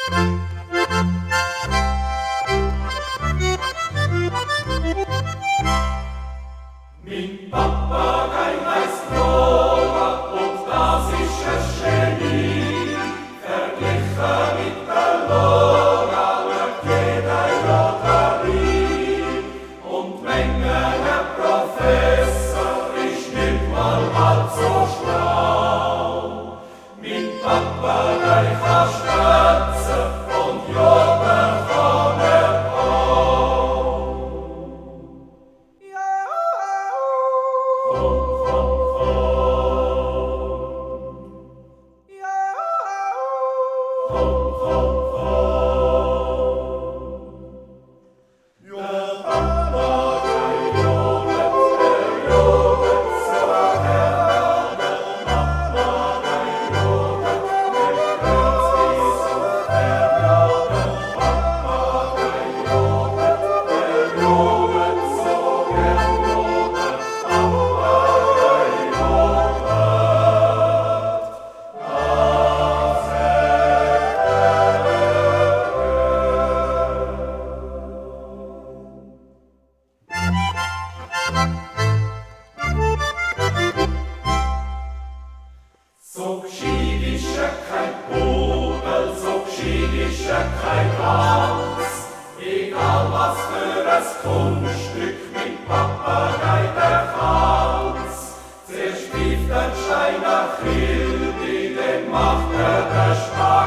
Mein Papagei heißt Nora und das ist ein Genie. Verglichen mit der Lora schaut jeder Lotterie. Und Herr Professor ist nicht mal halb so schlau. Mein Papagei kann schwätzen und jubeln kann er auch. So gescheit ist kein Pudel, so gescheit ist kein Gans. Egal was für ein Kunststück mit Papagei der kann's. Zuerst pfeift ein Stein nach Hildi, dann macht der Spaß.